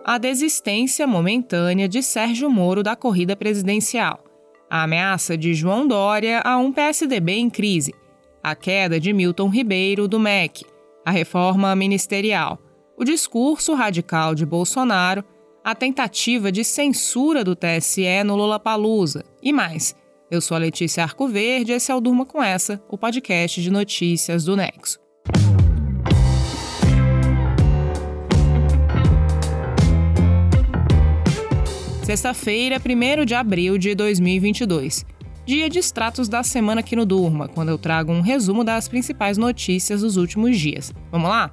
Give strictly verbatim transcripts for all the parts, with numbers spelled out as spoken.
a desistência momentânea de Sérgio Moro da corrida presidencial, a ameaça de João Dória a um P S D B em crise, a queda de Milton Ribeiro do M E C, a reforma ministerial, o discurso radical de Bolsonaro, a tentativa de censura do T S E no Lollapalooza e mais. Eu sou a Letícia Arcoverde e esse é o Durma Com Essa, o podcast de notícias do Nexo. Sexta-feira, primeiro de abril de dois mil e vinte e dois. Dia de extratos da semana aqui no Durma, quando eu trago um resumo das principais notícias dos últimos dias. Vamos lá?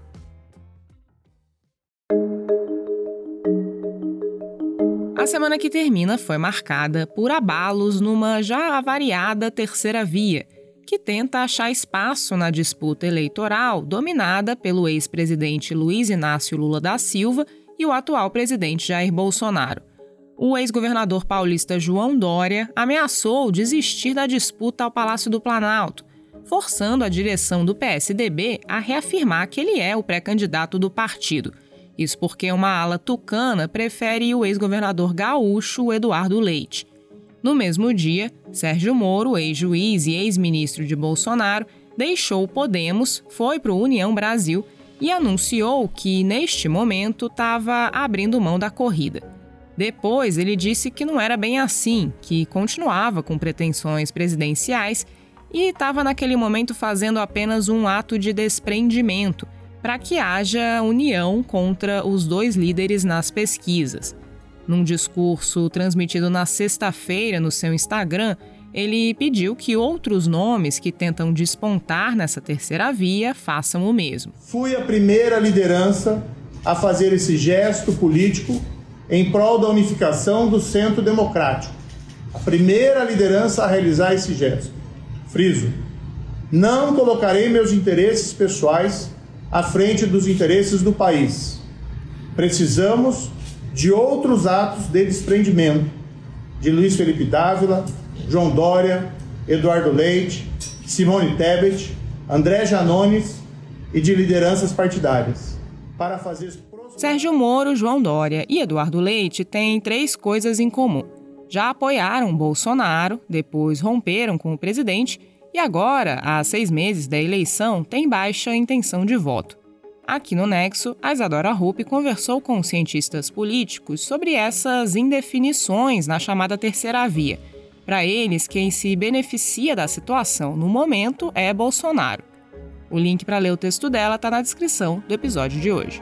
A semana que termina foi marcada por abalos numa já avariada terceira via, que tenta achar espaço na disputa eleitoral dominada pelo ex-presidente Luiz Inácio Lula da Silva e o atual presidente Jair Bolsonaro. O ex-governador paulista João Dória ameaçou desistir da disputa ao Palácio do Planalto, forçando a direção do P S D B a reafirmar que ele é o pré-candidato do partido. Isso porque uma ala tucana prefere o ex-governador gaúcho Eduardo Leite. No mesmo dia, Sérgio Moro, ex-juiz e ex-ministro de Bolsonaro, deixou o Podemos, foi para o União Brasil e anunciou que, neste momento, estava abrindo mão da corrida. Depois, ele disse que não era bem assim, que continuava com pretensões presidenciais e estava naquele momento fazendo apenas um ato de desprendimento para que haja união contra os dois líderes nas pesquisas. Num discurso transmitido na sexta-feira no seu Instagram, ele pediu que outros nomes que tentam despontar nessa terceira via façam o mesmo. Fui a primeira liderança a fazer esse gesto político em prol da unificação do Centro Democrático. A primeira liderança a realizar esse gesto. Friso, não colocarei meus interesses pessoais à frente dos interesses do país. Precisamos de outros atos de desprendimento de Luiz Felipe Dávila, João Dória, Eduardo Leite, Simone Tebet, André Janones e de lideranças partidárias. Para fazer... Sérgio Moro, João Dória e Eduardo Leite têm três coisas em comum. Já apoiaram Bolsonaro, depois romperam com o presidente e agora, há seis meses da eleição, têm baixa intenção de voto. Aqui no Nexo, a Isadora Rupp conversou com cientistas políticos sobre essas indefinições na chamada terceira via. Para eles, quem se beneficia da situação no momento é Bolsonaro. O link para ler o texto dela está na descrição do episódio de hoje.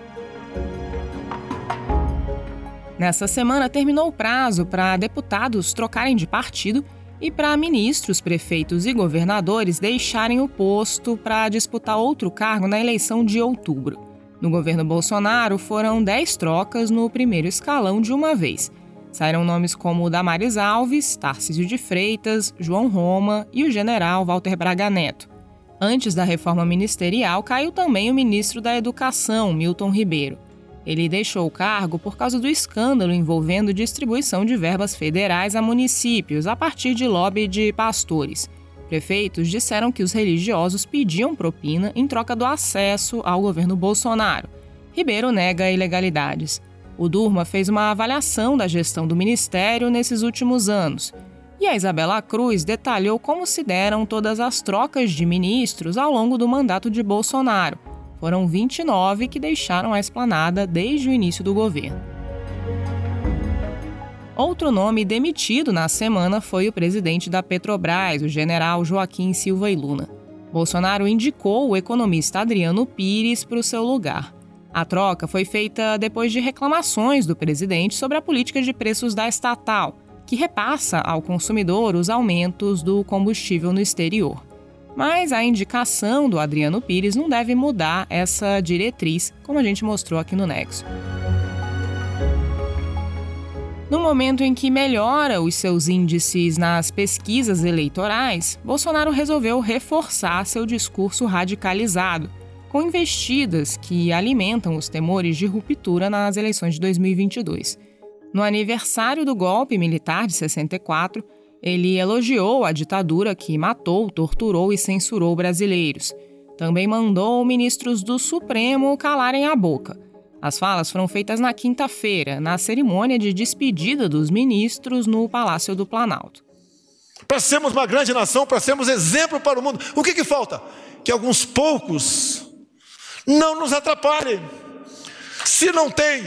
Nessa semana, terminou o prazo para deputados trocarem de partido e para ministros, prefeitos e governadores deixarem o posto para disputar outro cargo na eleição de outubro. No governo Bolsonaro, foram dez trocas no primeiro escalão de uma vez. Saíram nomes como Damares Alves, Tarcísio de Freitas, João Roma e o general Walter Braga Neto. Antes da reforma ministerial, caiu também o ministro da Educação, Milton Ribeiro. Ele deixou o cargo por causa do escândalo envolvendo distribuição de verbas federais a municípios a partir de lobby de pastores. Prefeitos disseram que os religiosos pediam propina em troca do acesso ao governo Bolsonaro. Ribeiro nega ilegalidades. O Durma fez uma avaliação da gestão do ministério nesses últimos anos. E a Isabela Cruz detalhou como se deram todas as trocas de ministros ao longo do mandato de Bolsonaro. Foram vinte e nove que deixaram a esplanada desde o início do governo. Outro nome demitido na semana foi o presidente da Petrobras, o general Joaquim Silva e Luna. Bolsonaro indicou o economista Adriano Pires para o seu lugar. A troca foi feita depois de reclamações do presidente sobre a política de preços da estatal, que repassa ao consumidor os aumentos do combustível no exterior. Mas a indicação do Adriano Pires não deve mudar essa diretriz, como a gente mostrou aqui no Nexo. No momento em que melhora os seus índices nas pesquisas eleitorais, Bolsonaro resolveu reforçar seu discurso radicalizado, com investidas que alimentam os temores de ruptura nas eleições de dois mil e vinte e dois. No aniversário do golpe militar de sessenta e quatro, ele elogiou a ditadura que matou, torturou e censurou brasileiros. Também mandou ministros do Supremo calarem a boca. As falas foram feitas na quinta-feira, na cerimônia de despedida dos ministros no Palácio do Planalto. Para sermos uma grande nação, para sermos exemplo para o mundo, o que que falta? Que alguns poucos não nos atrapalhem. Se não tem,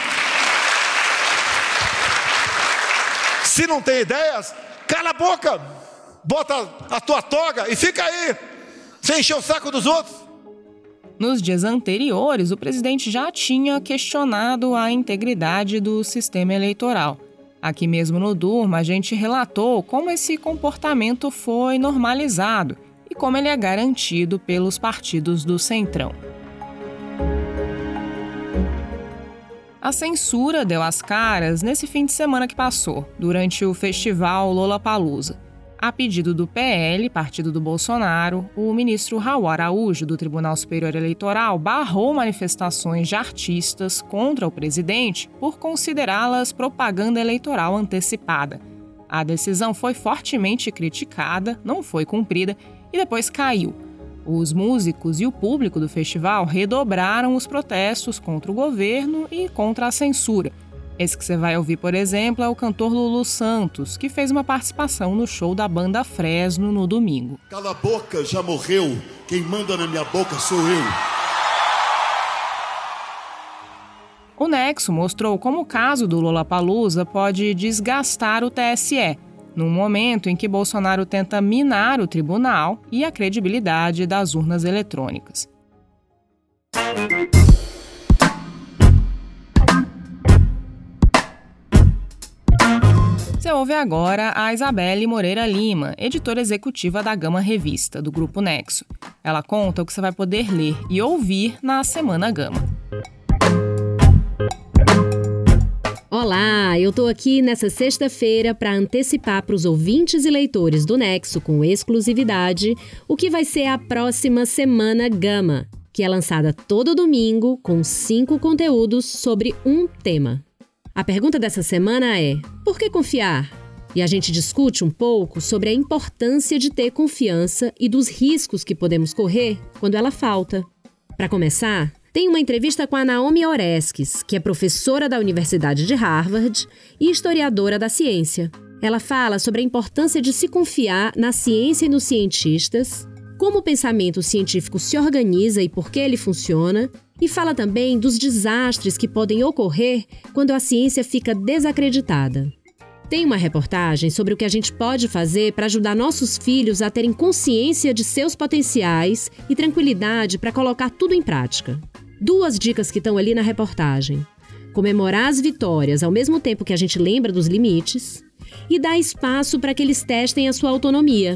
se não tem ideias, cala a boca, bota a tua toga e fica aí, sem encher o saco dos outros. Nos dias anteriores, o presidente já tinha questionado a integridade do sistema eleitoral. Aqui mesmo no Durma, a gente relatou como esse comportamento foi normalizado e como ele é garantido pelos partidos do Centrão. A censura deu as caras nesse fim de semana que passou, durante o festival Lollapalooza. A pedido do P L, partido do Bolsonaro, o ministro Raul Araújo, do Tribunal Superior Eleitoral, barrou manifestações de artistas contra o presidente por considerá-las propaganda eleitoral antecipada. A decisão foi fortemente criticada, não foi cumprida e depois caiu. Os músicos e o público do festival redobraram os protestos contra o governo e contra a censura. Esse que você vai ouvir, por exemplo, é o cantor Lulu Santos, que fez uma participação no show da banda Fresno no domingo. Cala a boca, já morreu. Quem manda na minha boca sou eu. O Nexo mostrou como o caso do Lollapalooza pode desgastar o T S E, num momento em que Bolsonaro tenta minar o tribunal e a credibilidade das urnas eletrônicas. Você ouve agora a Isabelle Moreira Lima, editora executiva da Gama Revista, do Grupo Nexo. Ela conta o que você vai poder ler e ouvir na Semana Gama. Olá, eu tô aqui nessa sexta-feira para antecipar para os ouvintes e leitores do Nexo com exclusividade o que vai ser a próxima Semana Gama, que é lançada todo domingo com cinco conteúdos sobre um tema. A pergunta dessa semana é: por que confiar? E a gente discute um pouco sobre a importância de ter confiança e dos riscos que podemos correr quando ela falta. Para começar, tem uma entrevista com a Naomi Oreskes, que é professora da Universidade de Harvard e historiadora da ciência. Ela fala sobre a importância de se confiar na ciência e nos cientistas, como o pensamento científico se organiza e por que ele funciona, e fala também dos desastres que podem ocorrer quando a ciência fica desacreditada. Tem uma reportagem sobre o que a gente pode fazer para ajudar nossos filhos a terem consciência de seus potenciais e tranquilidade para colocar tudo em prática. Duas dicas que estão ali na reportagem: comemorar as vitórias ao mesmo tempo que a gente lembra dos limites e dar espaço para que eles testem a sua autonomia.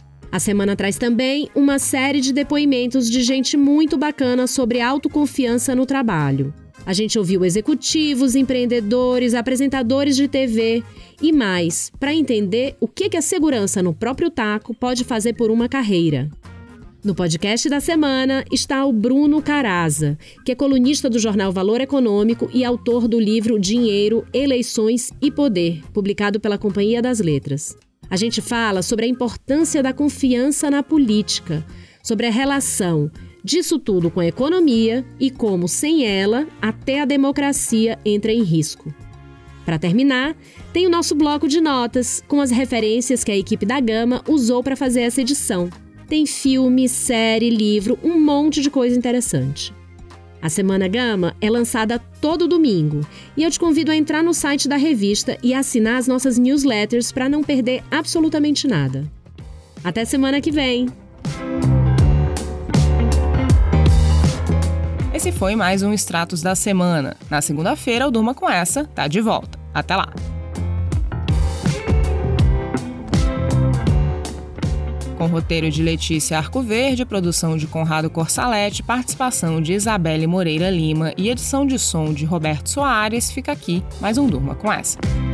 A semana traz também uma série de depoimentos de gente muito bacana sobre autoconfiança no trabalho. A gente ouviu executivos, empreendedores, apresentadores de T V e mais, para entender o que a segurança no próprio taco pode fazer por uma carreira. No podcast da semana está o Bruno Caraza, que é colunista do jornal Valor Econômico e autor do livro Dinheiro, Eleições e Poder, publicado pela Companhia das Letras. A gente fala sobre a importância da confiança na política, sobre a relação disso tudo com a economia e como, sem ela, até a democracia entra em risco. Para terminar, tem o nosso bloco de notas, com as referências que a equipe da Gama usou para fazer essa edição. Tem filme, série, livro, um monte de coisa interessante. A Semana Gama é lançada todo domingo e eu te convido a entrar no site da revista e assinar as nossas newsletters para não perder absolutamente nada. Até semana que vem! Esse foi mais um Extratos da Semana. Na segunda-feira, o Durma com Essa tá de volta. Até lá! Com roteiro de Letícia Arcoverde, produção de Conrado Corsalete, participação de Isabelle Moreira Lima e edição de som de Roberto Soares, fica aqui mais um Durma com Essa.